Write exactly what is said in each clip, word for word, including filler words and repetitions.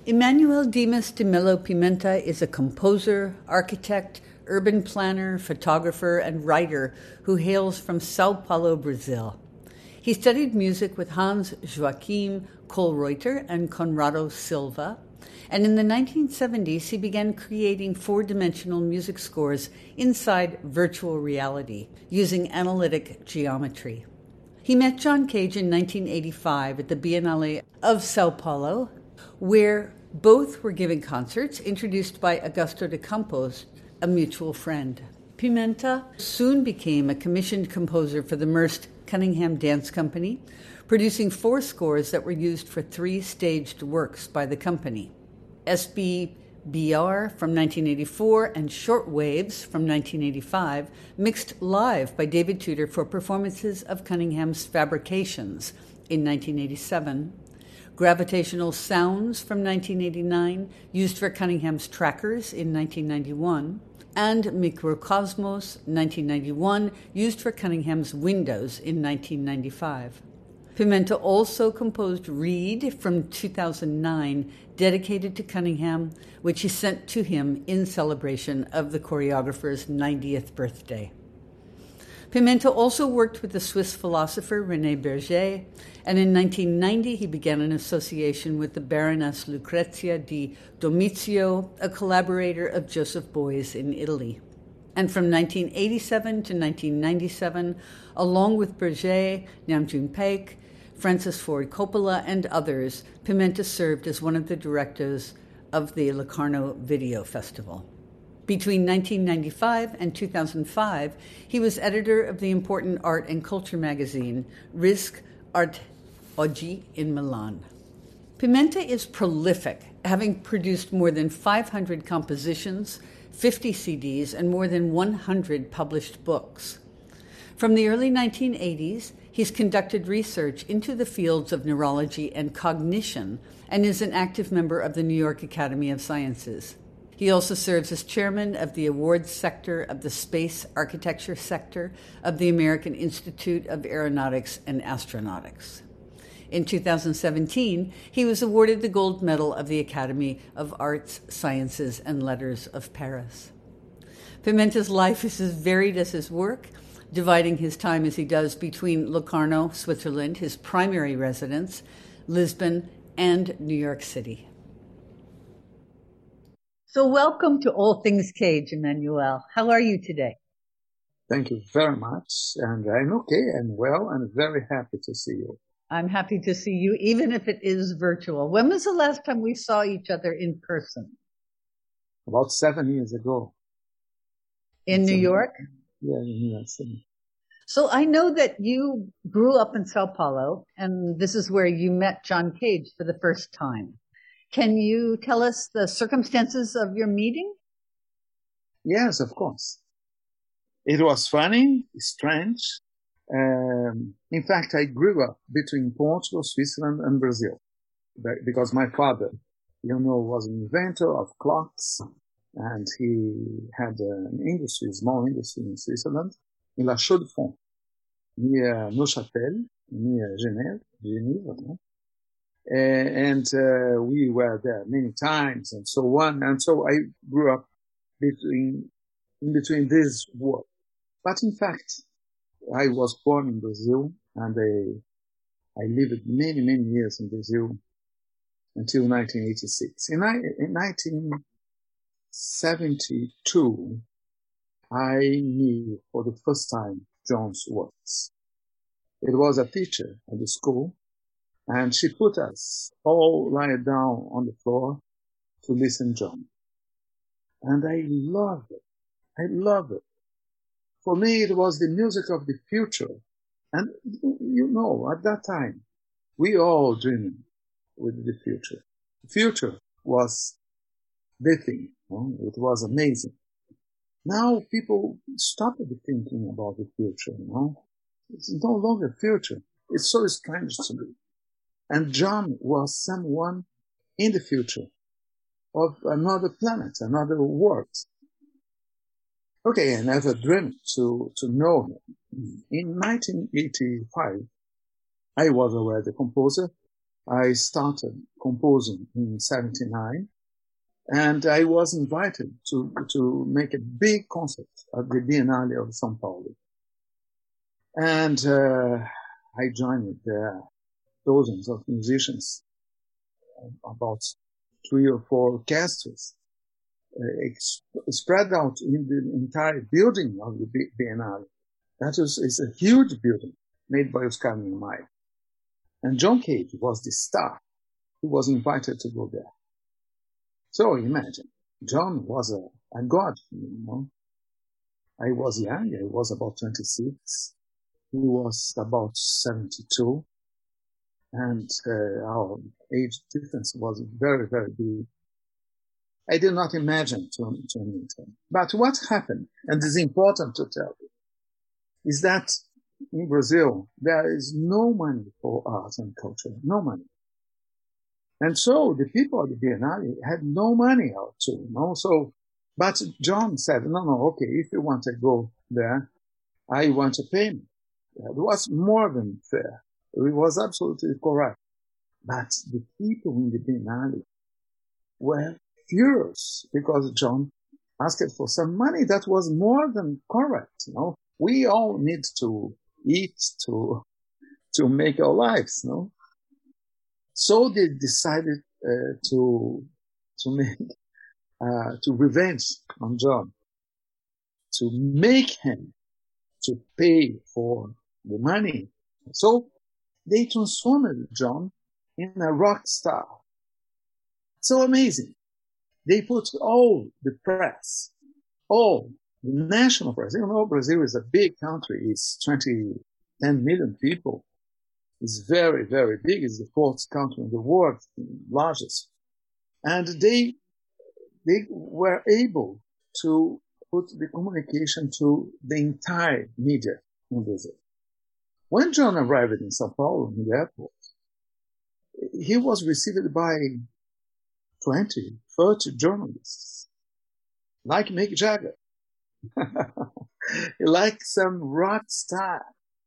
Emmanuel Dimas de Melo Pimenta is a composer, architect, urban planner, photographer, and writer who hails from Sao Paulo, Brazil. He studied music with Hans Joachim Kohlreuter and Conrado Silva, and in the nineteen seventies he began creating four-dimensional music scores inside virtual reality using analytic geometry. He met John Cage in nineteen eighty-five at the Biennale of Sao Paulo, where both were giving concerts introduced by Augusto de Campos, a mutual friend. Pimenta soon became a commissioned composer for the Merst Cunningham Dance Company, producing four scores that were used for three staged works by the company: S B B R from nineteen eighty-four and Short Waves from nineteen eighty-five, mixed live by David Tudor for performances of Cunningham's Fabrications in nineteen eighty-seven, Gravitational Sounds from nineteen eighty-nine, used for Cunningham's Trackers in nineteen ninety-one, and Microcosmos nineteen ninety-one, used for Cunningham's Windows in nineteen ninety-five. Pimenta also composed Reed from two thousand nine, dedicated to Cunningham, which he sent to him in celebration of the choreographer's ninetieth birthday. Pimenta also worked with the Swiss philosopher René Berger, and in nineteen ninety he began an association with the Baroness Lucrezia di Domizio, a collaborator of Joseph Beuys in Italy. And from nineteen eighty-seven to nineteen ninety-seven, along with Berger, Namjoon Paik, Francis Ford Coppola, and others, Pimenta served as one of the directors of the Locarno Video Festival. Between nineteen ninety-five and two thousand five, he was editor of the important art and culture magazine Risk Art Oggi in Milan. Pimenta is prolific, having produced more than five hundred compositions, fifty C Ds, and more than one hundred published books. From the early nineteen eighties, he's conducted research into the fields of neurology and cognition and is an active member of the New York Academy of Sciences. He also serves as chairman of the awards sector of the space architecture sector of the American Institute of Aeronautics and Astronautics. In two thousand seventeen, he was awarded the Gold Medal of the Academy of Arts, Sciences, and Letters of Paris. Pimenta's life is as varied as his work, dividing his time as he does between Locarno, Switzerland, his primary residence, Lisbon, and New York City. So welcome to All Things Cage, Emmanuel. How are you today? Thank you very much. And I'm okay and well and very happy to see you. I'm happy to see you, even if it is virtual. When was the last time we saw each other in person? About seven years ago. In New York? Yeah, in New York City. So I know that you grew up in Sao Paulo, and this is where you met John Cage for the first time. Can you tell us the circumstances of your meeting? Yes, of course. It was funny, strange. Um, in fact, I grew up between Portugal, Switzerland, and Brazil because my father, you know, was an inventor of clocks, and he had an industry, small industry in Switzerland, in La Chaux-de-Fonds, near Neuchâtel, near Genève, Geneva. No? Uh, and uh, we were there many times and so on. And so I grew up between, in between these worlds. But in fact, I was born in Brazil, and I, I lived many, many years in Brazil until nineteen eighty-six. In, in nineteen seventy-two, I knew for the first time John's works. It was a teacher at the school, and she put us all lie down on the floor to listen to John. And I loved it. I loved it. For me, it was the music of the future. And, you know, at that time, we all dreaming with the future. The future was the thing. You know? It was amazing. Now people stopped thinking about the future, you know. It's no longer future. It's so strange to me. And John was someone in the future of another planet, another world. Okay, I never dreamed to, to know him. In nineteen eighty-five, I was already a composer, I started composing in seventy-nine, and I was invited to, to make a big concert at the Biennale of São Paulo. And uh, I joined there dozens of musicians, about three or four orchestras, uh, spread out in the entire building of the Biennale. That is, is a huge building made by Oscar Niemeyer. And John Cage was the star who was invited to go there. So imagine, John was a, a god, you know. I was young, I was about twenty-six. He was about seventy-two. And uh, our age difference was very, very big. I did not imagine to, to meet him. But what happened, and it's important to tell you, is that in Brazil, there is no money for art and culture, no money. And so the people of the Biennale had no money out too, you know. So, but John said, no, no, okay, if you want to go there, I want a payment. It was more than fair. It was absolutely correct. But the people in the Biennale were furious because John asked for some money that was more than correct, you know. We all need to eat to, to make our lives, you know. So they decided uh, to to make uh, to revenge on John, to make him to pay for the money. So they transformed John in a rock star. So amazing. They put all the press, all the national press. You know, Brazil is a big country. It's twenty, ten million people. It's very, very big. It's the fourth country in the world, largest. And they, they were able to put the communication to the entire media in Brazil. When John arrived in São Paulo, in the airport, he was received by twenty, thirty journalists, like Mick Jagger, like some rock star.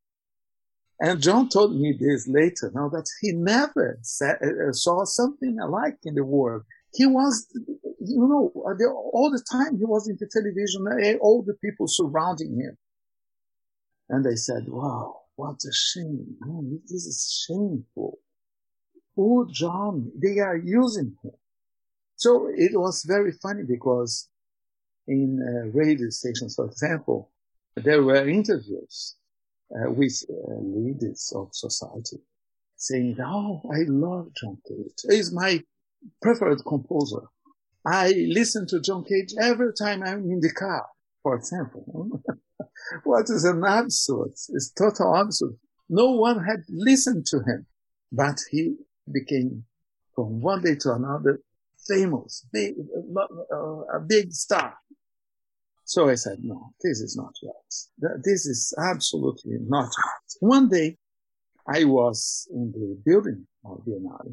And John told me this later, now that he never saw something alike in the world. He was, you know, all the time he was in the television, all the people surrounding him. And they said, wow, what a shame. Man, this is shameful. Poor John, they are using him. So it was very funny because in uh, radio stations, for example, there were interviews uh, with uh, leaders of society saying, oh, I love John Cage. He's my preferred composer. I listen to John Cage every time I'm in the car, for example. What is an absurd? It's total absurd. No one had listened to him, but he became, from one day to another, famous, big, uh, a big star. So I said, no, this is not right. This is absolutely not right. One day, I was in the building of Biennale,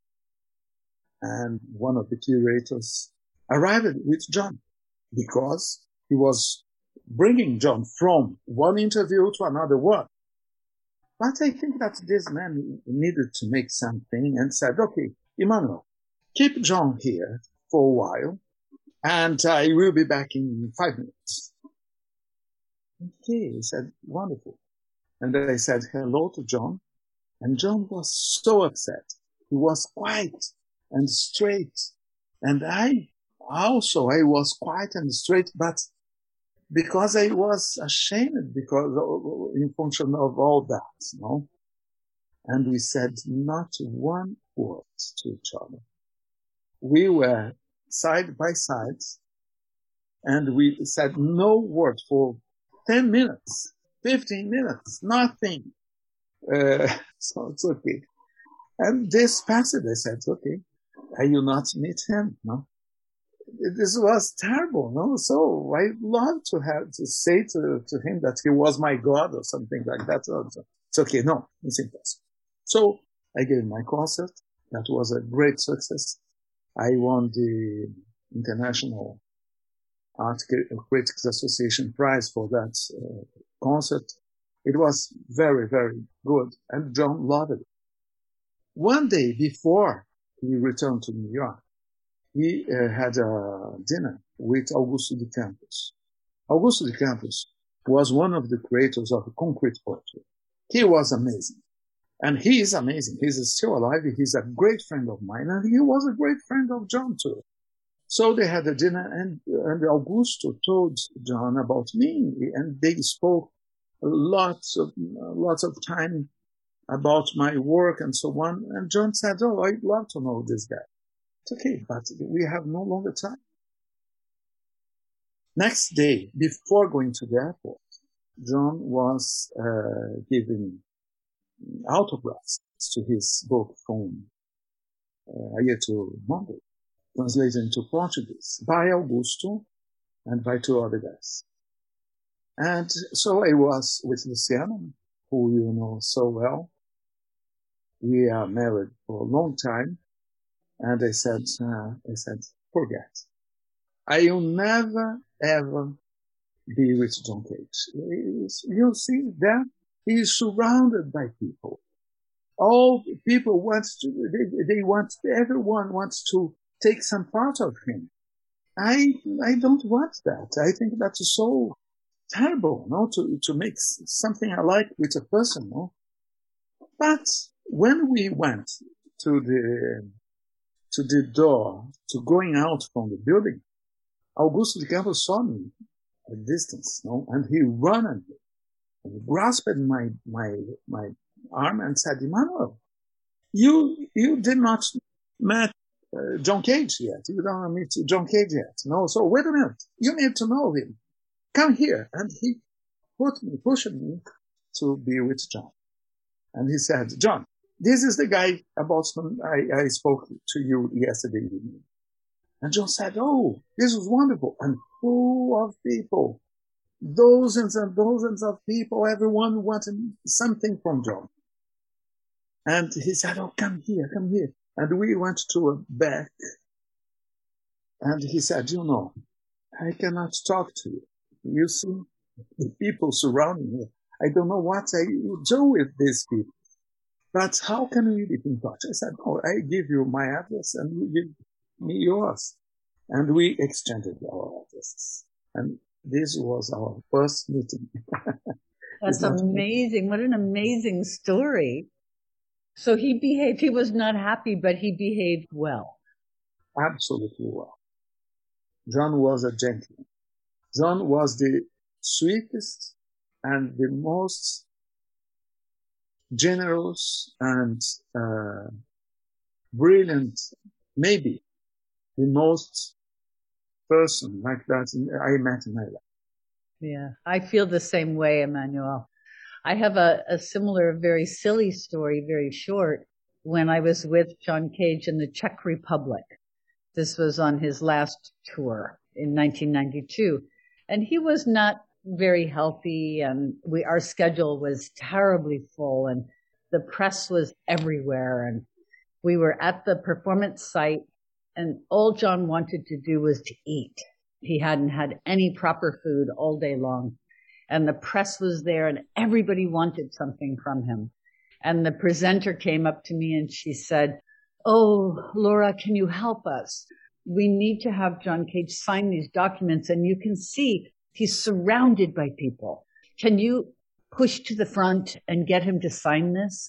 and one of the curators arrived with John because he was bringing John from one interview to another one. But I think that this man needed to make something and said, okay, Emmanuel, keep John here for a while, and I will be back in five minutes. Okay, he said, wonderful. And then I said hello to John, and John was so upset. He was quiet and straight. And I also, I was quiet and straight, but because I was ashamed because of, in function of all that, you know. And we said not one word to each other. We were side by side, and we said no word for ten minutes, fifteen minutes, nothing. Uh, so it's okay. And this passage, I said, okay, I will not meet him, no? This was terrible, no? So I love to have to say to, to him that he was my God or something like that. It's okay, no, it's impossible. So I gave my concert. That was a great success. I won the International Art Critics Association Prize for that uh, concert. It was very, very good, and John loved it. One day before he returned to New York, he uh, had a dinner with Augusto de Campos. Augusto de Campos was one of the creators of concrete poetry. He was amazing. And he is amazing. He's still alive. He's a great friend of mine. And he was a great friend of John, too. So they had a dinner, and, and Augusto told John about me. And they spoke lots of, lots of time about my work and so on. And John said, oh, I'd love to know this guy. It's okay, but we have no longer time. Next day, before going to the airport, John was uh, giving autographs to his book from uh, A Year to Monday, translated into Portuguese by Augusto and by two other guys. And so I was with Luciano, who you know so well. We are married for a long time. And I said, uh, I said, forget. I will never, ever be with John Cage. You'll see that he is surrounded by people. All people want to, they, they want, everyone wants to take some part of him. I, I don't want that. I think that's so terrible, no, to, to make something I like with a person, no. But when we went to the, to the door, to going out from the building, Augusto de Campos saw me at a distance, no, and he ran at me and grasped my, my, my arm and said, Emmanuel, you, you did not met uh, John Cage yet. You don't meet John Cage yet. No, so wait a minute. You need to know him. Come here. And he put me, pushed me to be with John. And he said, John, this is the guy about whom I, I spoke to you yesterday evening. And John said, oh, this was wonderful. And full of people. Dozens and dozens of people. Everyone wanted something from John. And he said, oh, come here, come here. And we went to a back. And he said, you know, I cannot talk to you. You see the people surrounding me. I don't know what I do with these people. But how can we be in touch? I said, oh, I give you my address and you give me yours. And we exchanged our addresses. And this was our first meeting. That's amazing. What an amazing story. So he behaved, he was not happy, but he behaved well. Absolutely well. John was a gentleman. John was the sweetest and the most generous and uh, brilliant, maybe the most person like that I met in my life. Yeah, I feel the same way, Emmanuel. I have a, a similar, very silly story, very short, when I was with John Cage in the Czech Republic. This was on his last tour in nineteen ninety-two. And he was not very healthy, and we, our schedule was terribly full, and the press was everywhere. And we were at the performance site, and all John wanted to do was to eat. He hadn't had any proper food all day long. And the press was there, and everybody wanted something from him. And the presenter came up to me and she said, oh, Laura, can you help us? We need to have John Cage sign these documents, and you can see he's surrounded by people. Can you push to the front and get him to sign this?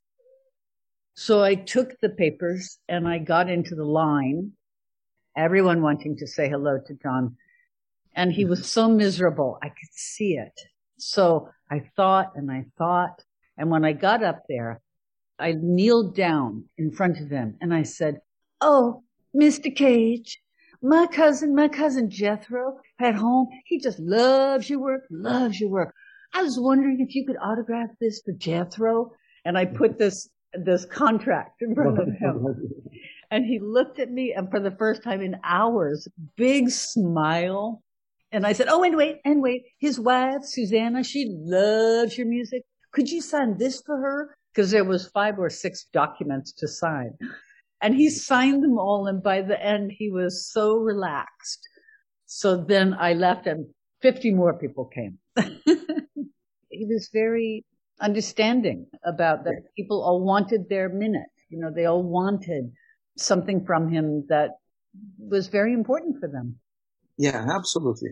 So I took the papers and I got into the line, everyone wanting to say hello to John. And he was so miserable. I could see it. So I thought and I thought. And when I got up there, I kneeled down in front of him and I said, oh, Mister Cage, my cousin, my cousin Jethro at home, he just loves your work, loves your work. I was wondering if you could autograph this for Jethro. And I put this, this contract in front of him. And he looked at me, and for the first time in hours, big smile. And I said, oh, and wait, and wait. His wife, Susanna, she loves your music. Could you sign this for her? Because there was five or six documents to sign. And he signed them all, and by the end, he was so relaxed. So then I left, and fifty more people came. He was very understanding about that people all wanted their minute. You know, they all wanted something from him that was very important for them. Yeah, absolutely.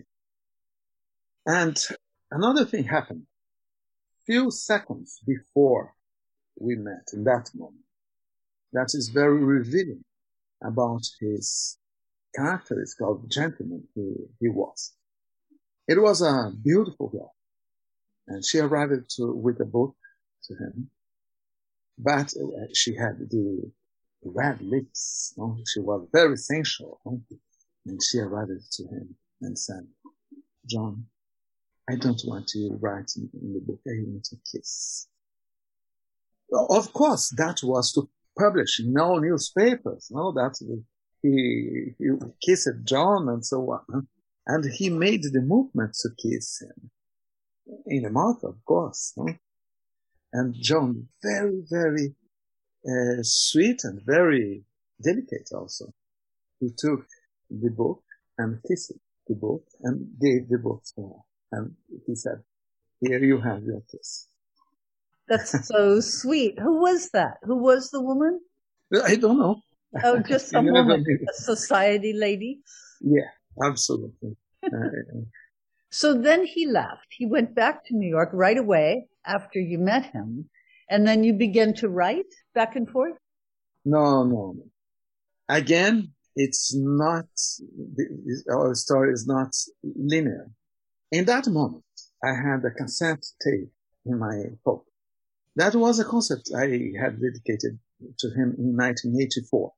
And another thing happened. Few seconds before we met, in that moment, that is very revealing about his character. It's called gentleman he, he was. It was a beautiful girl, and she arrived to, with a book to him, but uh, she had the red lips. You know? She was very sensual, you know? And she arrived to him and said, "John, I don't want to write in, in the book. I want a kiss." Of course, that was to publish in all newspapers. No, that he, he kissed John and so on. And he made the movement to kiss him in the mouth, of course. No? And John, very, very uh, sweet and very delicate also. He took the book and kissed the book and gave the book to her. And he said, "Here you have your kiss." That's so sweet. Who was that? Who was the woman? I don't know. Oh, just some woman, a society lady? Yeah, absolutely. uh, So then he left. He went back to New York right away after you met him. And then you began to write back and forth? No, no, no. Again, it's not, our story is not linear. In that moment, I had a cassette tape in my pocket. That was a concept I had dedicated to him in nineteen eighty-four.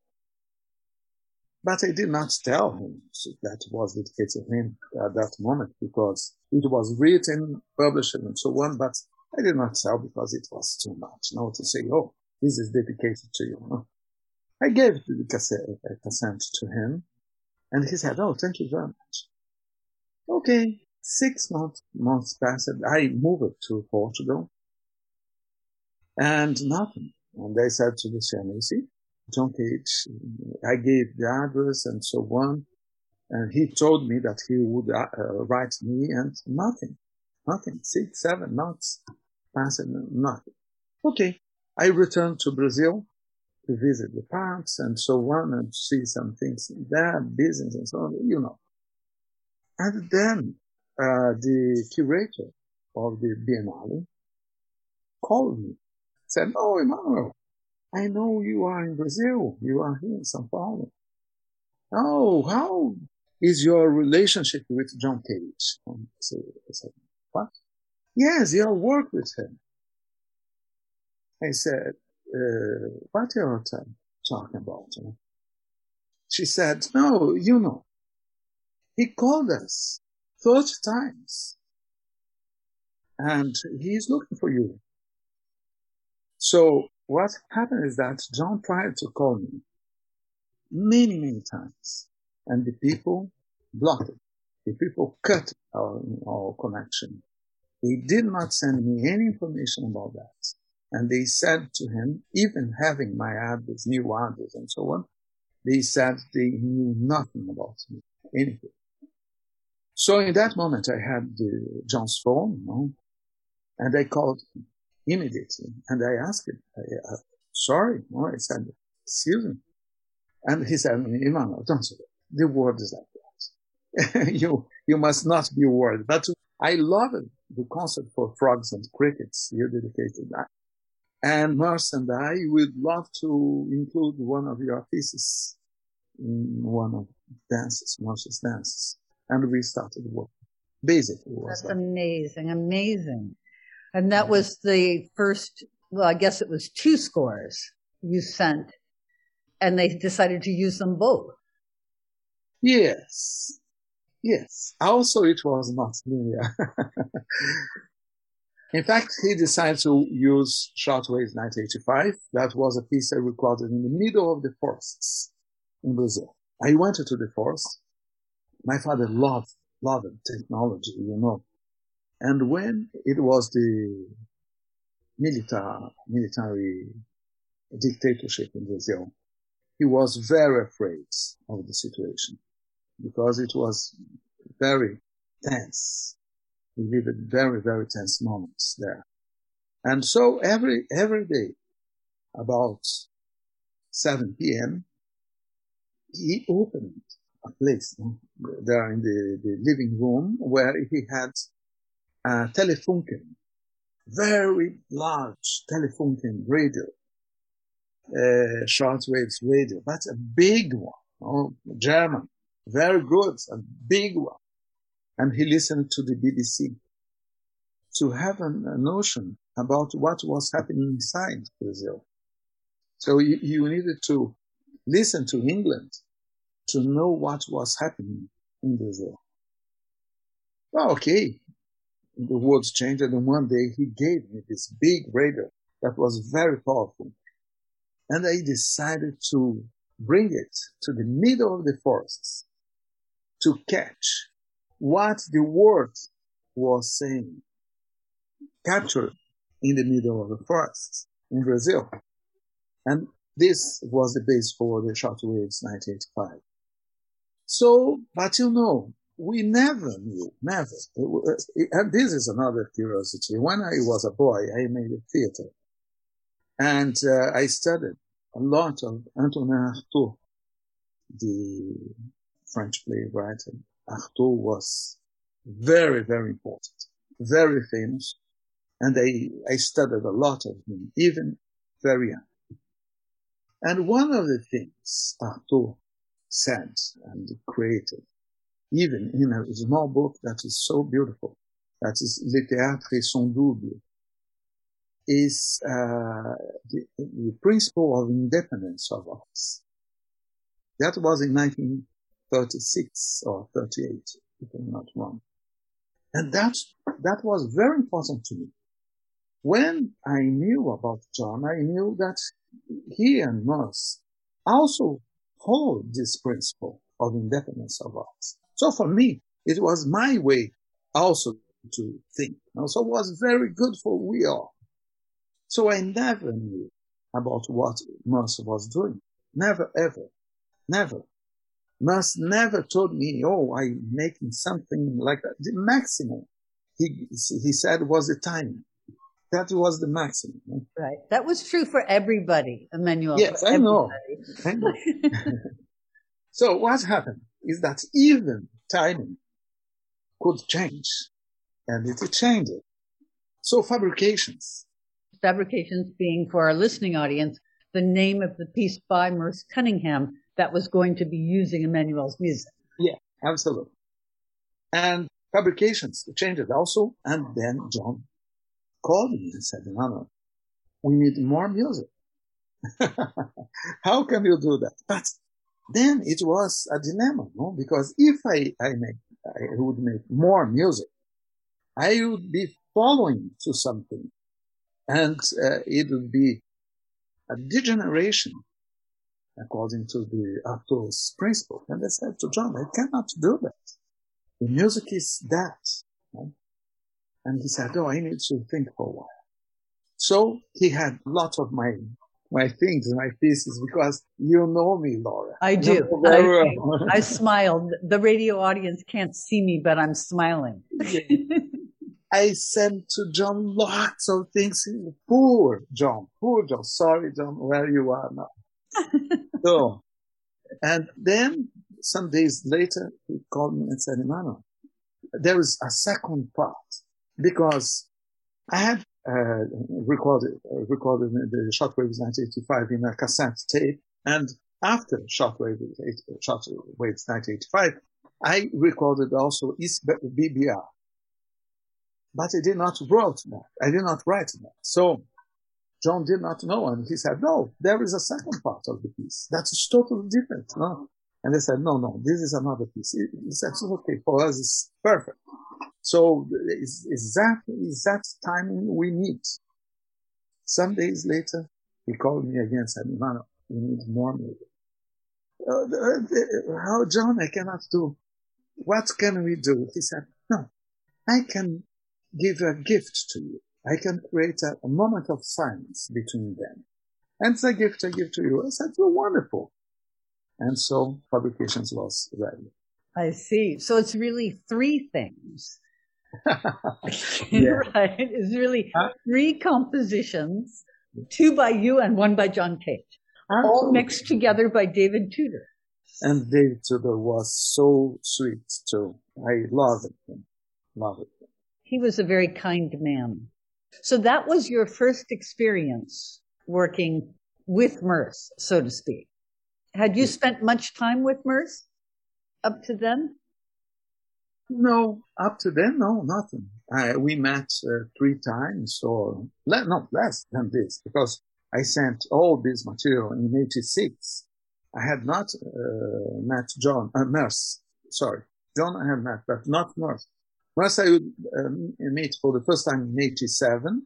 But I did not tell him that was dedicated to him at that moment because it was written, published, and so on. But I did not tell because it was too much now to say, "Oh, this is dedicated to you." I gave the cassette, uh, cassette to him, and he said, "Oh, thank you very much." Okay, six months, months passed. I moved to Portugal, and nothing. And they said to Luciano, "You see, John Cage," I gave the address and so on, and he told me that he would uh, write me, and nothing, nothing. Six, seven months passed, nothing. Okay, I returned to Brazil to visit the parks and so on, and see some things there, business and so on, you know. And then uh, the curator of the Biennale called me, said, "Oh, Emmanuel, I know you are in Brazil. You are here in São Paulo. Oh, how is your relationship with John Cage?" So I said, "What?" "Yes, your work with him." I said, uh, "What are you talking about?" She said, "No, you know, he called us thirty times, and he's looking for you." So what happened is that John tried to call me many, many times, and the people blocked it. The people cut our, our connection. They did not send me any information about that. And they said to him, even having my address, new address and so on, they said they knew nothing about me, anything. So in that moment, I had the, John's phone, you know, and I called him immediately. And I asked him, I, uh, sorry, no, I said, "Excuse me." And he said, "Emmanuel, don't say that. The world is like that. you, you must not be worried." But I love the concept for frogs and crickets. You dedicated that. And Merce and I would love to include one of your pieces in one of dances, Merce's dances. And we started work. Basically, it was That's that. amazing, amazing. And that was the first, well, I guess it was two scores you sent, and they decided to use them both. Yes. Yes. Also, it was not linear. In fact, he decided to use Shortwave nineteen eighty-five. That was a piece I recorded in the middle of the forests in Brazil. I went to the forest. My father loved, loved technology, you know. And when it was the military, military dictatorship in Brazil, he was very afraid of the situation because it was very tense. We lived very, very tense moments there. And so every, every day, about seven p.m., he opened a place there in the, the living room where he had a Telefunken, very large Telefunken radio, uh, shortwave radio, but a big one, oh, German, very good, a big one. And he listened to the B B C to have an, a notion about what was happening inside Brazil. So you, you needed to listen to England to know what was happening in Brazil. Well, okay, the world changed, and one day he gave me this big radio that was very powerful. And I decided to bring it to the middle of the forests to catch what the world was saying, captured in the middle of the forests in Brazil. And this was the base for the Shortwaves nineteen eighty-five. So, but you know, we never knew, never. And this is another curiosity. When I was a boy, I made a theater. And uh, I studied a lot of Antonin Artaud, the French playwright. Artaud was very, very important, very famous. And I, I studied a lot of him, even very young. And one of the things Artaud said and created, even in a small book that is so beautiful, that is Le Théâtre et son double, is uh, the, the principle of independence of arts. That was in nineteen thirty-six or thirty-eight, if I'm not wrong. And that, that was very important to me. When I knew about John, I knew that he and Merce also followed this principle of independence of arts. So for me, it was my way also to think. Also was very good for we all. So I never knew about what Merce was doing. Never, ever. Never. Merce never told me, oh, I'm making something like that. The maximum, he, he said, was the timing. That was the maximum. Right. That was true for everybody, Emmanuel. Yes, I know. I know. So what happened is that even timing could change, and it changed. So fabrications. Fabrications being, for our listening audience, the name of the piece by Merce Cunningham that was going to be using Emmanuel's music. Yeah, absolutely. And fabrications changed also, and then John called me and said, no, no, we need more music. How can you do that? But then it was a dilemma, no? Because if I, I, make, I would make more music, I would be following to something, and uh, it would be a degeneration according to the Artaud's principle. And I said to John, I cannot do that. The music is that. No? And he said, oh, I need to think for a while. So he had lots of my my things, my pieces, because you know me, Laura. I do. I, well. I smiled. The radio audience can't see me, but I'm smiling. I sent to John lots of things. Poor John, poor John. Sorry, John, where you are now. So, and then some days later, he called me and said, Emmanuel, there is a second part. Because I had uh, recorded uh, recorded the Shortwaves nineteen eighty-five in a cassette tape, and after Shortwaves Shortwaves nineteen eighty-five, I recorded also East B B R. But I did not write that. I did not write that. So John did not know, and he said, "No, there is a second part of the piece that is totally different." No, and I said, "No, no, this is another piece." He said, "Okay, for us, it's perfect." So is, is that is that timing we need? Some days later, he called me again and said, "Emmanuel, we need more music." Uh, the, the, how, John? I cannot do. What can we do? He said, "No, I can give a gift to you. I can create a, a moment of silence between them. And it's a gift I give to you." I said, "You're wonderful." And so Fabrications was ready. I see. So it's really three things. Yeah. Right. It's really three compositions, two by you and one by John Cage. all mixed together by David Tudor. And David Tudor was so sweet too. I loved him. Loved him. He was a very kind man. So that was your first experience working with Merce, so to speak. Had you spent much time with Merce up to then? No, up to then, no, nothing. I, we met uh, three times, or le- not less than this, because I sent all this material in eighty-six. I had not uh, met John, uh, Merce, sorry. John I had met, but not Merce. Merce I would uh, meet for the first time in eighty-seven,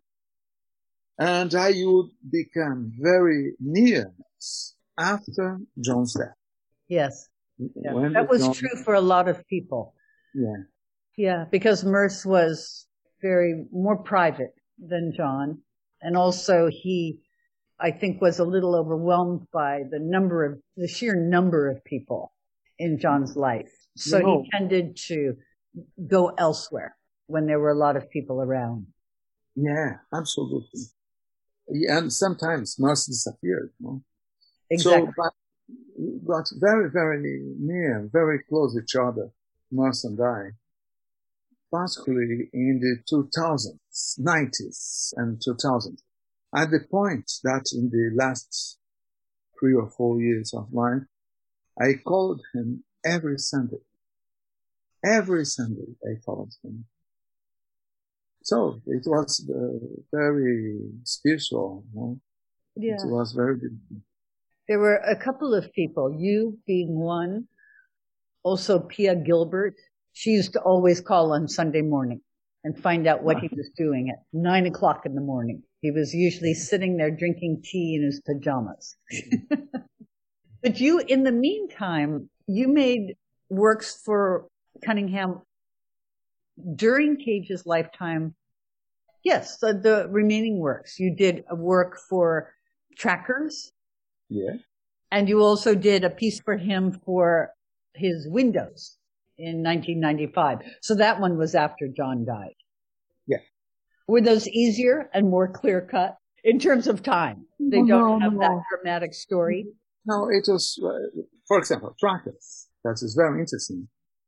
and I would become very near Merce after John's death. Yes, yeah. That was John... true for a lot of people. Yeah. Yeah, because Merce was very more private than John, and also he, I think, was a little overwhelmed by the number of, the sheer number of people in John's life. So you know, he tended to go elsewhere when there were a lot of people around. Yeah, absolutely. Yeah, and sometimes Merce disappeared. You know? Exactly. So, but we got very, very near, very close each other, Merce and I, particularly in the two thousands, nineties and two thousands. At the point that in the last three or four years of life, I called him every Sunday. Every Sunday I called him. So it was uh, very spiritual, you know? Yeah. It was very beautiful. There were a couple of people, you being one, also Pia Gilbert. She used to always call on Sunday morning and find out what he was doing at nine o'clock in the morning. He was usually sitting there drinking tea in his pajamas. But you, in the meantime, you made works for Cunningham during Cage's lifetime. Yes, the, the remaining works. You did a work for Trackers. Yeah. And you also did a piece for him for his Windows in nineteen ninety-five. So that one was after John died. Yeah. Were those easier and more clear-cut in terms of time? They no, don't no, have no. that dramatic story? No, it was, uh, for example, Trackers. That is very interesting.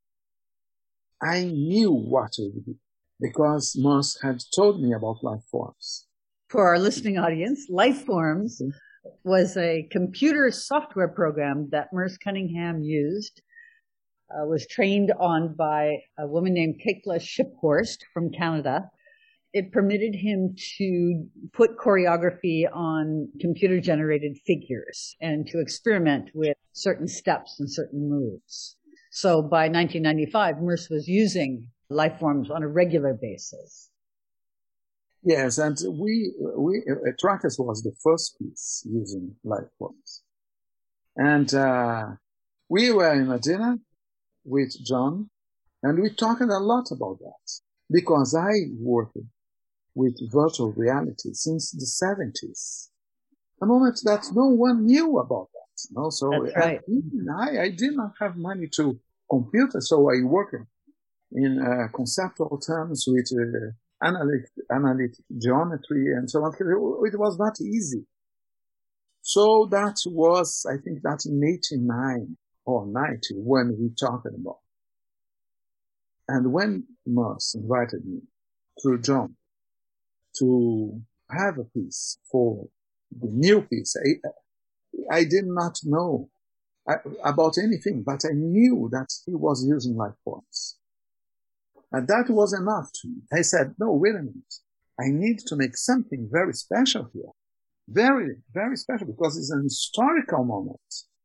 I knew what to do because Merce had told me about Lifeforms. For our listening audience, Lifeforms mm-hmm. was a computer software program that Merce Cunningham used, uh, was trained on by a woman named Kekla Shiphorst from Canada. It permitted him to put choreography on computer-generated figures and to experiment with certain steps and certain moves. So by nineteen ninety-five, Merce was using Lifeforms on a regular basis. Yes, and we, we, uh, Trackers was the first piece using Lifeforms. And, uh, we were in a dinner with John, and we talked a lot about that, because I worked with virtual reality since the seventies, a moment that no one knew about that. You know? So That's right. I, I did not have money to computer, so I worked in uh, conceptual terms with uh, analytic, analytic geometry and so on. It was not easy. So that was, I think that's in eighty-nine or ninety when we talked about. And when Merce invited me through John to have a piece for the new piece, I, I did not know about anything, but I knew that he was using Lifeforms. And that was enough to me. I said, no, wait a minute. I need to make something very special here. Very, very special, because it's an historical moment.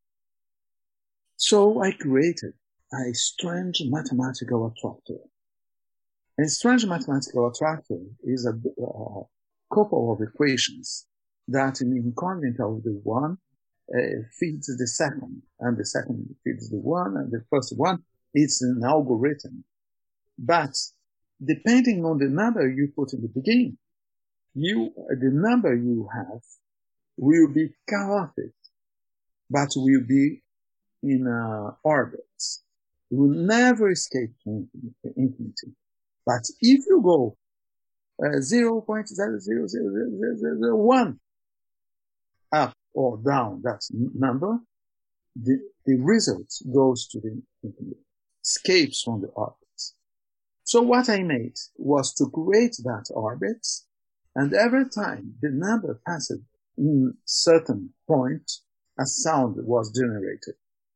So I created a strange mathematical attractor. A strange mathematical attractor is a, a couple of equations that in increment of the one uh, feeds the second, and the second feeds the one, and the first one. It's an algorithm. But depending on the number you put in the beginning, you, the number you have will be chaotic, but will be in uh, orbit. It will never escape infinity. But if you go uh, zero point zero zero zero zero zero one up, or down that number, the, the result goes to the infinite, escapes from the orbit. So what I made was to create that orbit, and every time the number passed in certain point, a sound was generated.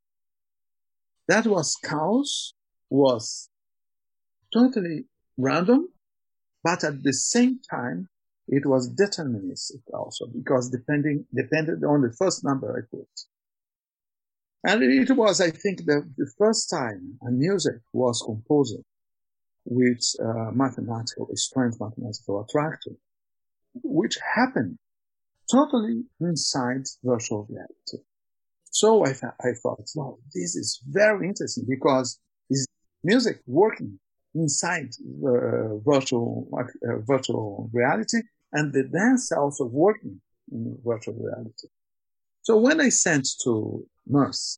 That was chaos, was totally random, but at the same time, it was deterministic also, because depending, depended on the first number I put. And it was, I think, the, the first time a music was composed with uh, mathematical, strange mathematical attraction, which happened totally inside virtual reality. So I, th- I thought, wow, this is very interesting, because is music working inside uh, virtual uh, virtual reality, and the dance also working in virtual reality. So when I sent to Merce,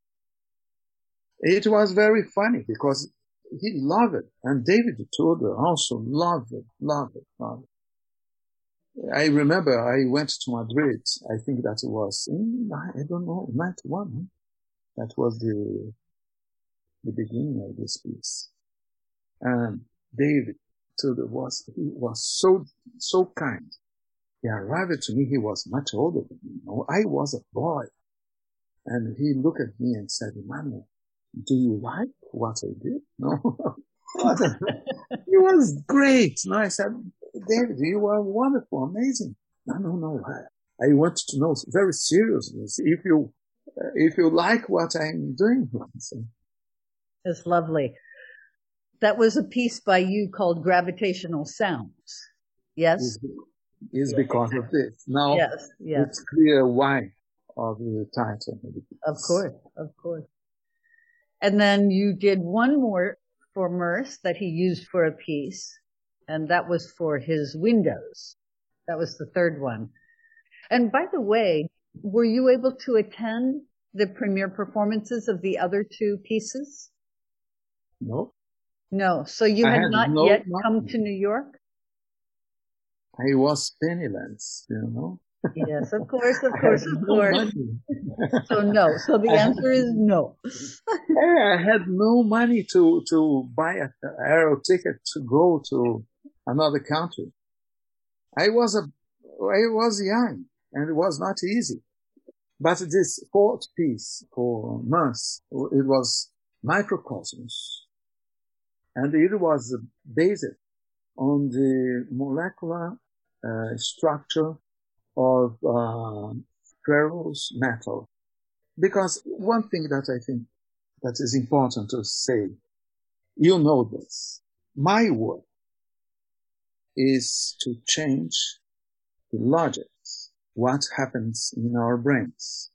it was very funny because he loved it, and David Tudor also loved it, loved it, loved it. I remember I went to Madrid. I think that it was in, I don't know, ninety-one. That was the the beginning of this piece. And David Tudor was, he was so, so kind. He arrived to me, he was much older than me. I was a boy. And he looked at me and said, Emmanuel, do you like what I did? No. It was great. No, I said, David, you are wonderful, amazing. No, no, no. I, I want to know very seriously if you, uh, if you like what I'm doing here. So, it's lovely. That was a piece by you called Gravitational Sounds. Yes? Is, is because of this. Now, yes, yes. It's clear why of the title. Of course, of course. And then you did one more for Merce that he used for a piece, and that was for his windows. That was the third one. And by the way, were you able to attend the premiere performances of the other two pieces? No. No. So you I had, had not no yet money. come to New York? I was penniless, you know. Yes, of course, of course, of no course. money. So no. So the answer is no. I had no money to, to buy an air ticket to go to another country. I was a, I was young, and it was not easy. But this fourth piece for Merce, it was Microcosmos. And it was based on the molecular uh, structure of uh, ferrous metal. Because one thing that I think that is important to say, you know this, my work is to change the logic, what happens in our brains.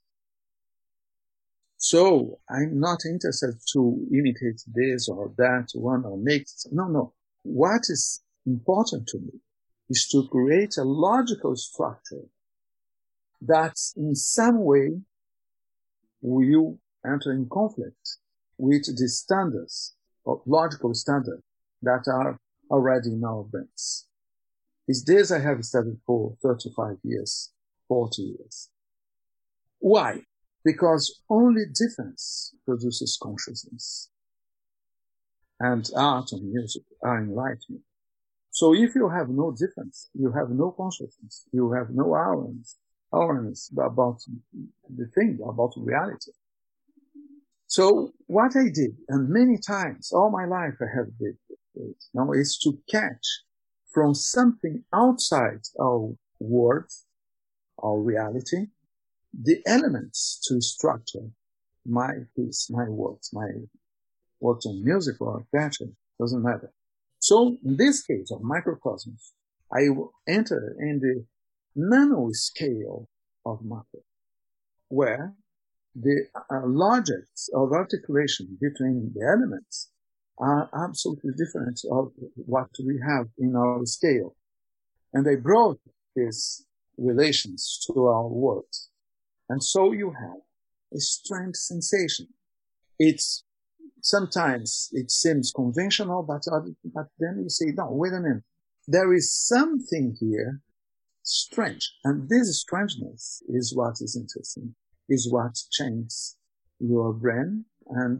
So I'm not interested to imitate this or that one or make, no, no. What is important to me is to create a logical structure that in some way will enter in conflict with the standards, or logical standards that are already in our brains. It's this I have studied for thirty-five years, forty years. Why? Because only difference produces consciousness. And art and music are enlightenment. So if you have no difference, you have no consciousness, you have no awareness, awareness about the thing, about reality. So what I did, and many times, all my life I have did it, now is to catch from something outside our world, our reality, the elements to structure my piece, my works, my works on music or fashion, doesn't matter. So in this case of Microcosmos, I enter in the nano scale of matter, where the uh, logics of articulation between the elements are absolutely different of what we have in our scale. And I brought these relations to our world. And so you have a strange sensation. It's sometimes it seems conventional, but, but then you say, no, wait a minute. There is something here strange. And this strangeness is what is interesting, is what changes your brain and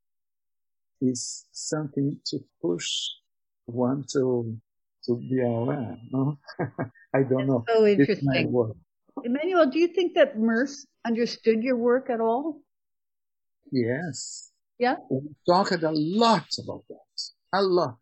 is something to push one to to be aware. No? I don't That's know. so It's my interesting. word. Emmanuel, do you think that Merce understood your work at all? Yes. Yeah? We talked a lot about that. A lot.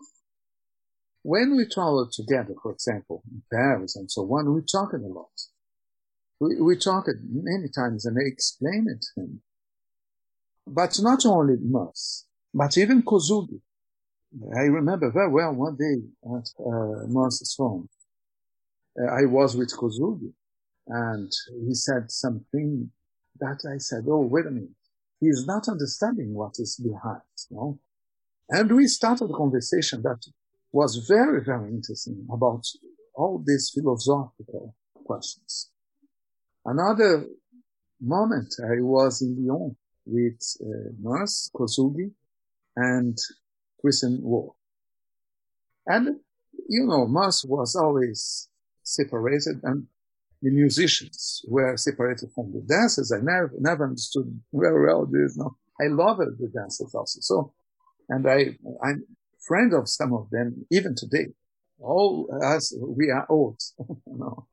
When we traveled together, for example, in Paris and so on, we talked a lot. We, we talked many times and I explained it to him. But not only Merce, but even Kosugi. I remember very well one day at uh, Merce's home. Uh, I was with Kosugi and he said something that I said, oh, wait a minute. He is not understanding what is behind, you know? And we started a conversation that was very, very interesting about all these philosophical questions. Another moment, I was in Lyon with uh, Merce, Kosugi, and Christian Wolff. And, you know, Merce was always separated and the musicians were separated from the dancers. I never, never understood very well this. No, I loved the dancers also. So, and I, I'm friend of some of them even today. All us, we are old, you know.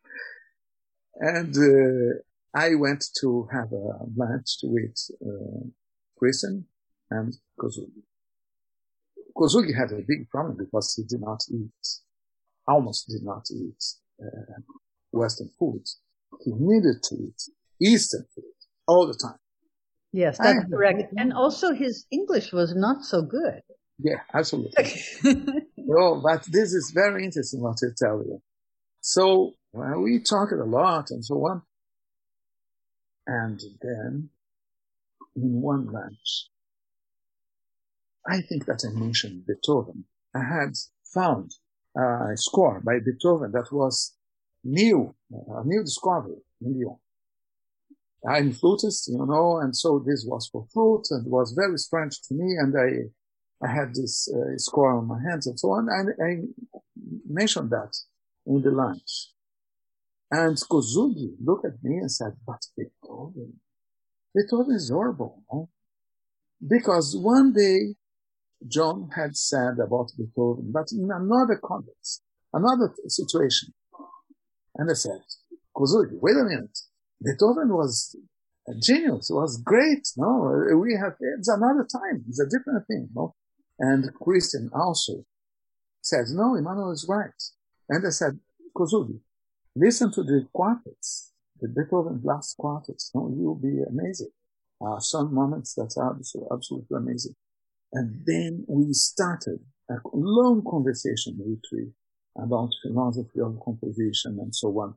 And uh, I went to have a lunch with uh, Christian and Kosugi. Kosugi had a big problem because he did not eat, almost did not eat uh, Western food. He needed to eat Eastern food all the time. Yes, that's correct. And also his English was not so good. Yeah, absolutely. Oh, but this is very interesting what I tell you. So well, we talked a lot and so on. And then in one lunch, I think that I mentioned Beethoven. I had found a score by Beethoven that was new, a new discovery in Lyon. I'm flutist, you know, and so this was for flute and was very strange to me. And I, I had this uh, score on my hands and so on. And I mentioned that in the lunch. And Kosugi looked at me and said, but Beethoven, Beethoven is horrible, no? Because one day John had said about Beethoven, but in another context, another situation. And I said, Kosugi, wait a minute. Beethoven was a genius. It was great. No, we have, it's another time. It's a different thing. No, and Christian also said, no, Emmanuel is right. And I said, Kosugi, listen to the quartets, the Beethoven last quartets. No, you'll be amazing. Uh, some moments that are absolutely amazing. And then we started a long conversation with three about philosophy of composition and so on.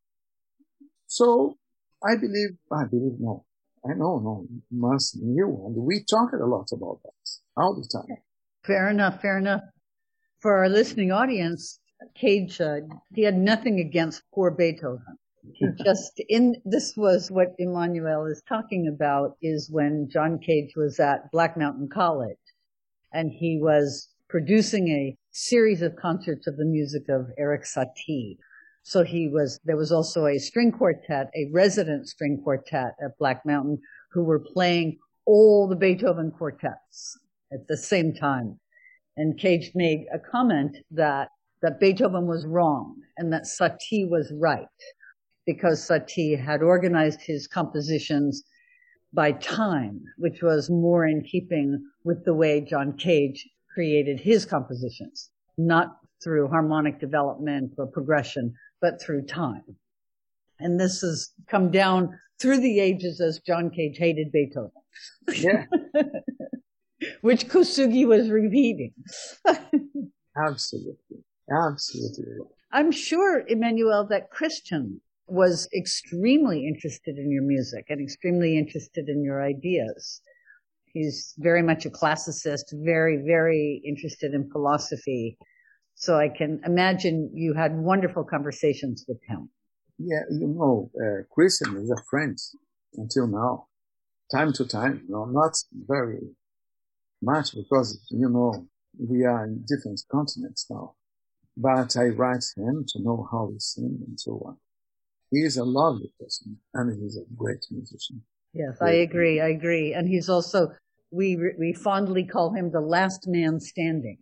So I believe, I believe no. I know, no, Merce knew, and we talked a lot about that all the time. Fair enough, fair enough. For our listening audience, Cage, uh, he had nothing against poor Beethoven. He just, in, this was what Emmanuel is talking about, is when John Cage was at Black Mountain College, and he was producing a series of concerts of the music of Erik Satie. So he was, there was also a string quartet, a resident string quartet at Black Mountain who were playing all the Beethoven quartets at the same time. And Cage made a comment that, that Beethoven was wrong and that Satie was right, because Satie had organized his compositions by time, which was more in keeping with the way John Cage created his compositions, not through harmonic development or progression, but through time. And this has come down through the ages as John Cage hated Beethoven. Yeah. Which Kosugi was repeating. Absolutely. Absolutely. I'm sure, Emmanuel, that Christian was extremely interested in your music and extremely interested in your ideas. He's very much a classicist, very, very interested in philosophy. So I can imagine you had wonderful conversations with him. Yeah, you know, uh, Christian is a friend until now, time to time, you know, not very much because, you know, we are in different continents now. but I write him to know how he sings and so on. He is a lovely person, and he's a great musician. Yes, I agree. I agree. And he's also, we we fondly call him the last man standing.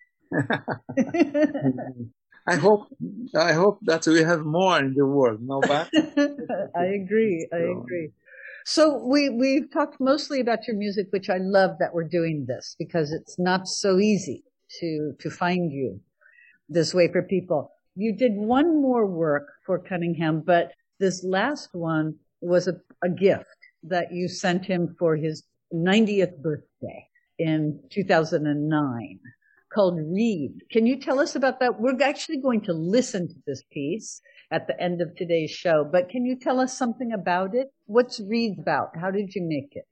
I hope I hope that we have more in the world. No, but I agree. I agree. So we we've talked mostly about your music, which I love that we're doing this because it's not so easy to to find you this way for people. You did one more work for Cunningham, but this last one was a, a gift that you sent him for his ninetieth birthday in two thousand nine called Reed. Can you tell us about that? We're actually going to listen to this piece at the end of today's show, but can you tell us something about it? What's Reed about? How did you make it?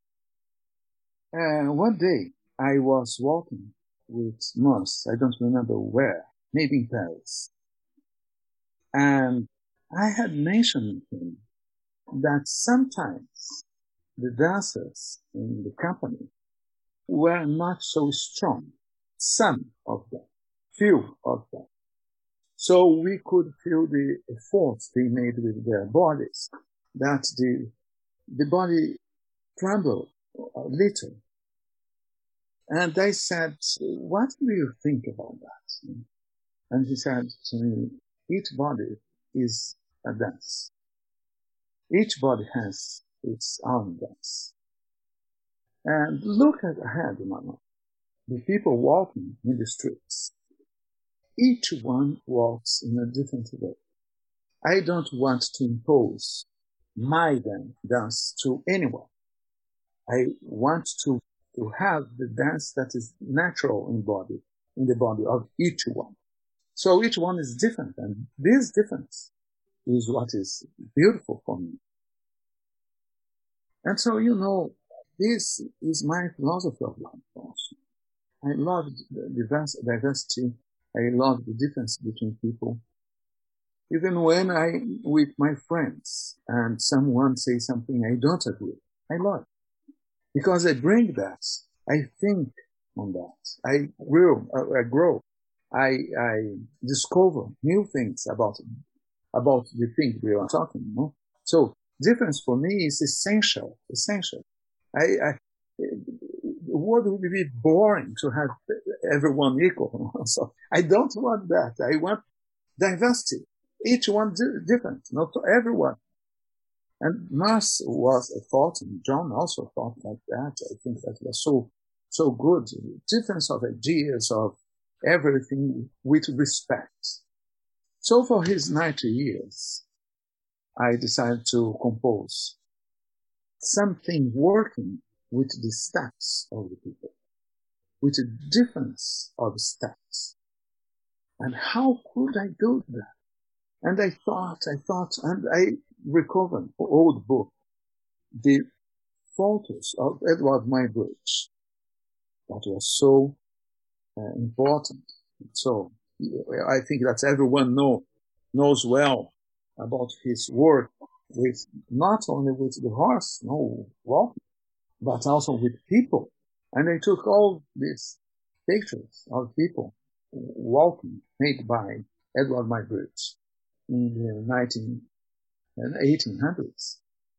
Uh, one day I was walking with Moss, I don't remember where, maybe in Paris. And I had mentioned to him that sometimes the dancers in the company were not so strong. Some of them, few of them. So we could feel the efforts they made with their bodies, that the, the body trembled a little. And I said, what do you think about that? And he said to me, each body is a dance. Each body has its own dance. And look ahead, Mama. The people walking in the streets. Each one walks in a different way. I don't want to impose my dance to anyone. I want to, to have the dance that is natural in body, in the body of each one. So each one is different, and this difference is what is beautiful for me. And so, you know, this is my philosophy of life also. I love the diversity. I love the difference between people. Even when I, with my friends, and someone says something I don't agree, I love it. Because I bring that. I think on that. I grow. I grow. I, I discover new things about, about the thing we are talking, you know? So difference for me is essential, essential. I, I, the world would be boring to have everyone equal. So I don't want that. I want diversity. Each one different, not everyone. And Mars was a thought, and John also thought like that. I think that was so, so good. Difference of ideas, of everything with respect. So for his ninety years, I decided to compose something working with the steps of the people, with a difference of steps. And how could I do that? And I thought, I thought, and I recovered an old book, the photos of Edvard Muybridge, that was so uh, important. So I think that everyone know, knows well about his work with not only with the horse, no walking, but also with people. And I took all these pictures of people walking made by Edvard Muybridge in the nineteen and eighteen hundreds.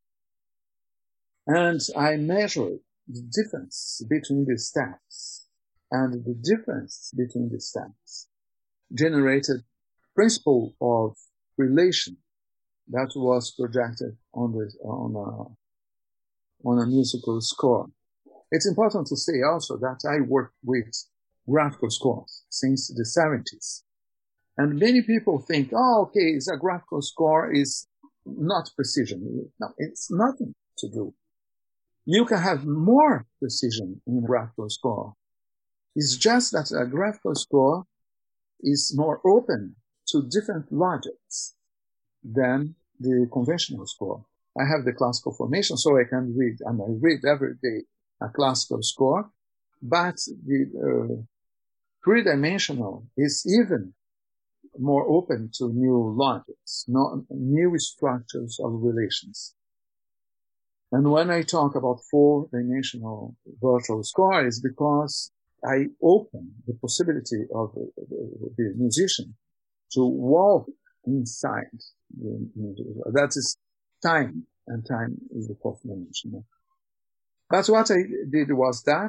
And I measured the difference between the steps, and the difference between the steps generated principle of relation that was projected on the, on a, on a musical score. It's important to say also that I worked with graphical scores since the seventies. And many people think, oh, okay, it's a graphical score is not precision. No, it's nothing to do. You can have more precision in a graphical score. It's just that a graphical score is more open to different logics than the conventional score. I have the classical formation, so I can read, and I read every day a classical score, but the uh, three-dimensional is even more open to new logics, not new structures of relations. And when I talk about four-dimensional virtual score, it's because I opened the possibility of the, the, the musician to walk inside the music. That is time, and time is the fourth dimension. But what I did was that,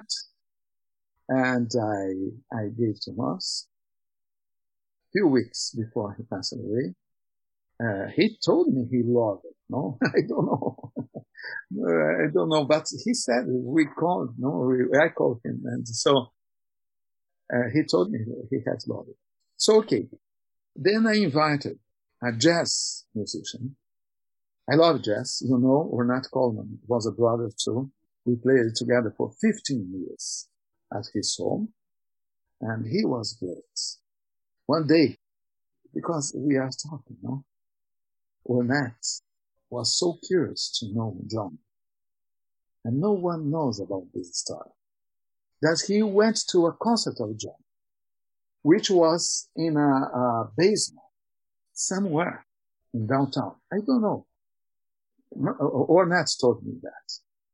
and I I gave to Mass a few weeks before he passed away. Uh, he told me he loved it. No, I don't know. I don't know, but he said we called. No, we, I called him, and so uh, he told me he had loved it. So okay, then I invited a jazz musician. I love jazz. You know, Ornette Coleman was a brother too. We played together for fifteen years at his home, and he was great. One day, because we are talking, no, Ornette was so curious to know John, and no one knows about this story, that he went to a concert of John, which was in a, a basement somewhere in downtown. I don't know. Ornette told me that.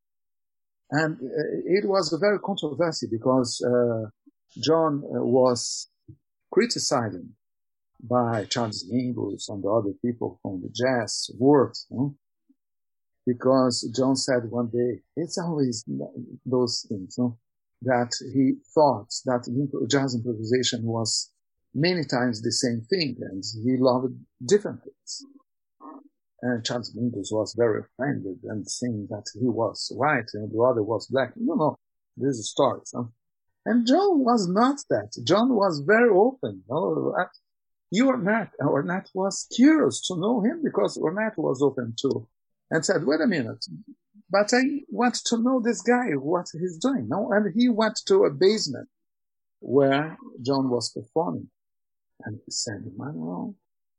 And it was a very controversy because uh, John was criticizing by Charles Mingus and the other people from the jazz world, no? Because John said one day, it's always those things, no? That he thought that jazz improvisation was many times the same thing, and he loved different things. And Charles Mingus was very offended and saying that he was white and the other was black. You know, this is stories. Huh? And John was not that. John was very open. Oh, you Ornette. Ornette was curious to know him because Ornette was open too. And said, wait a minute, but I want to know this guy, what he's doing. No? And he went to a basement where John was performing. And he said, Emmanuel,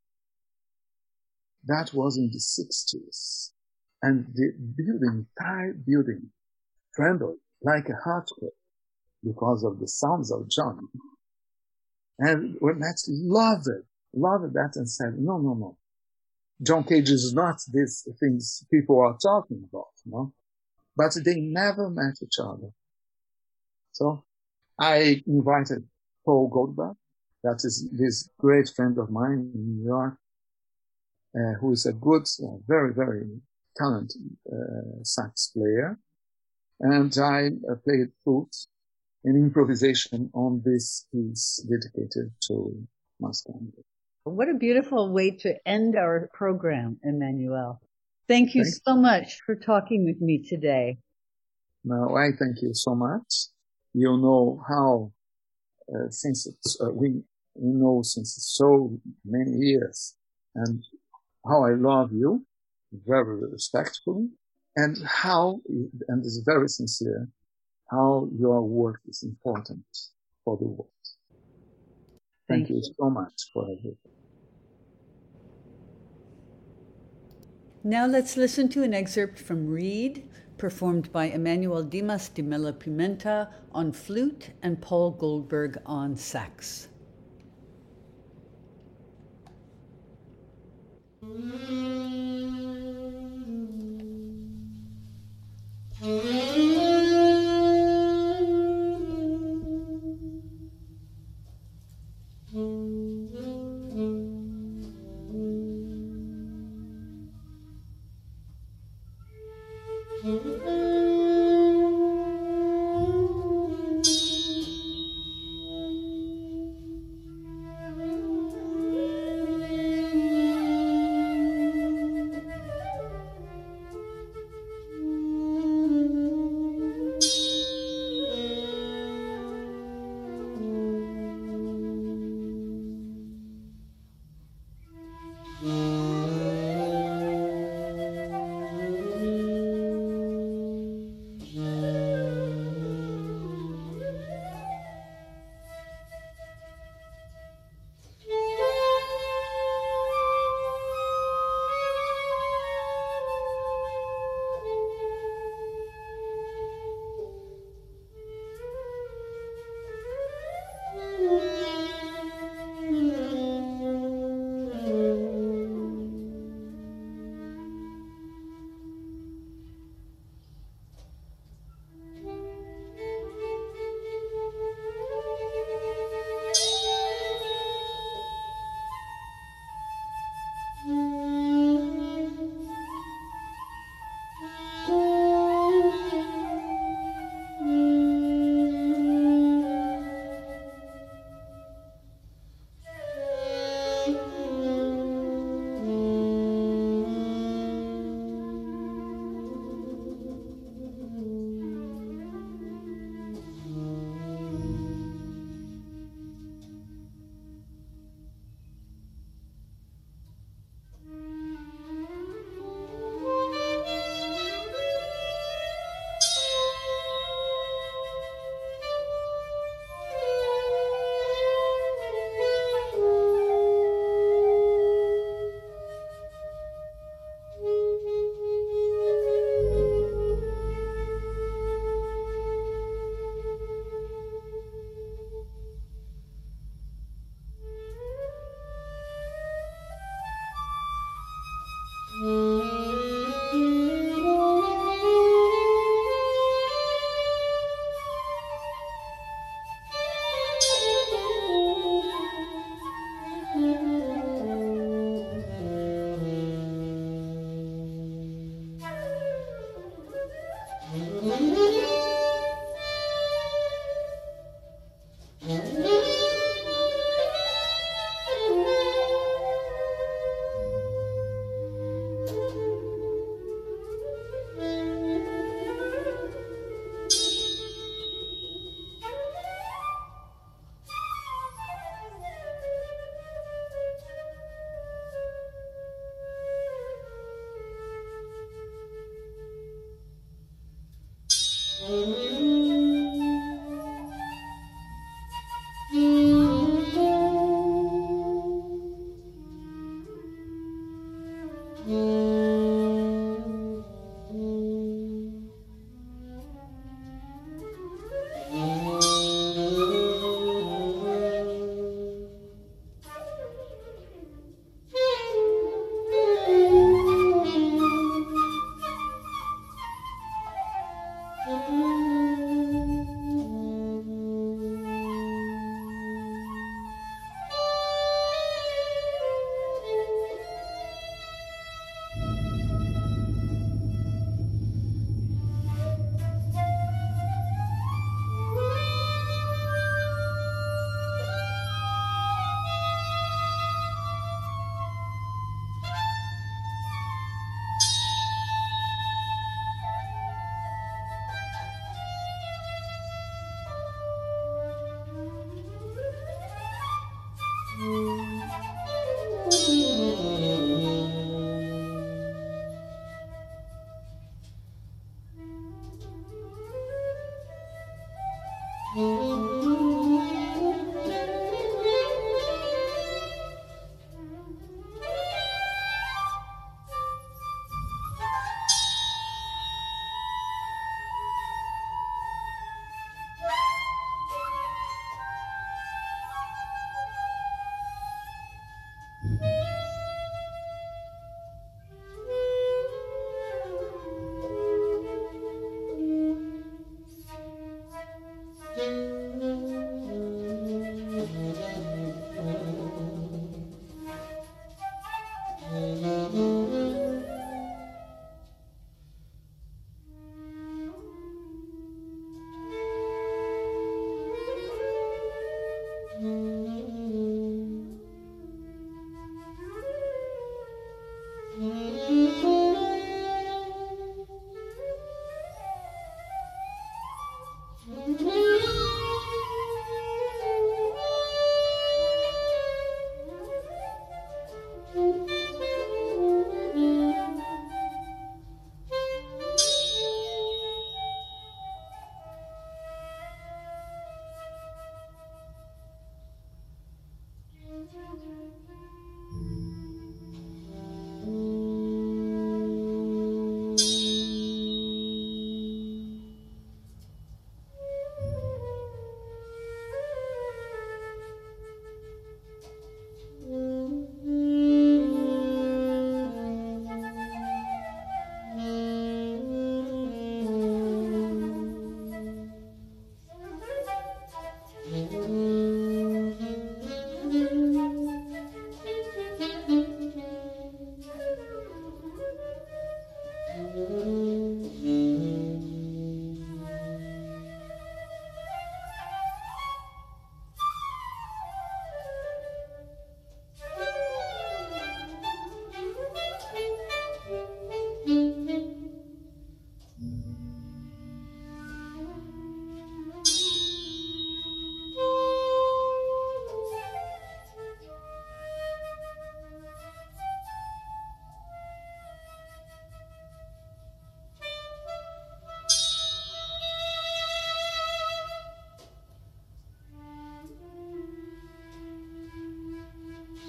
that was in the sixties. And the building, entire building, trembled like a earthquake because of the sounds of John. And Ornette loved it, loved that and said, no, no, no. John Cage is not these things people are talking about, no? But they never met each other. So I invited Paul Goldberg, that is this great friend of mine in New York, Uh, who is a good, uh, very, very talented uh, sax player. And I uh, played flute in improvisation on this piece dedicated to Mascagni. What a beautiful way to end our program, Emmanuel. Thank you Thank so much for talking with me today. No, I thank you so much. You know how, uh, since it's, uh, we, we know since so many years, and how I love you, very respectfully, and how, and it's very sincere, how your work is important for the world. Thank, Thank you, you so much for everything. Now let's listen to an excerpt from Reed, performed by Emmanuel Dimas de Melo Pimenta on flute and Paul Goldberg on sax.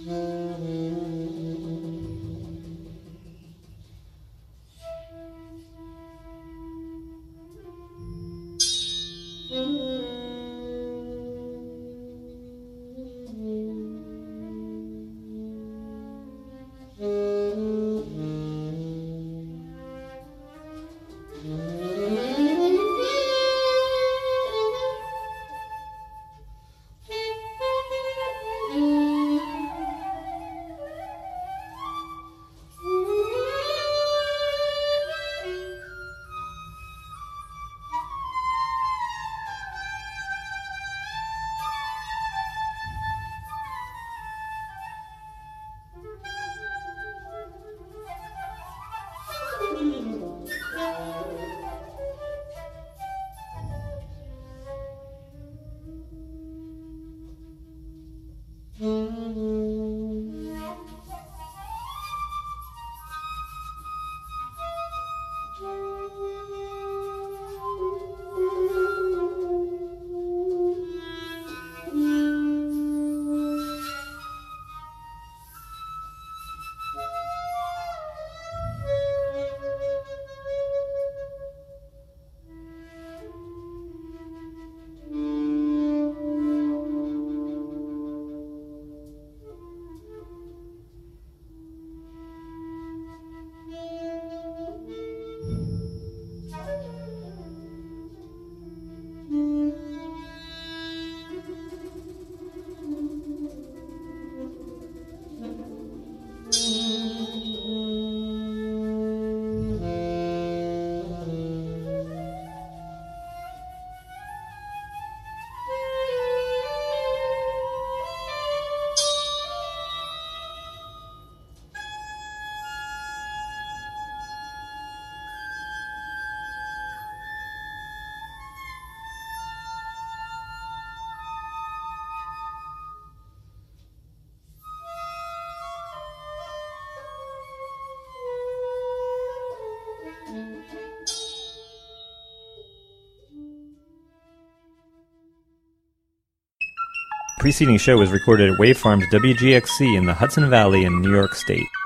The preceding show was recorded at Wavefarms W G X C in the Hudson Valley in New York State.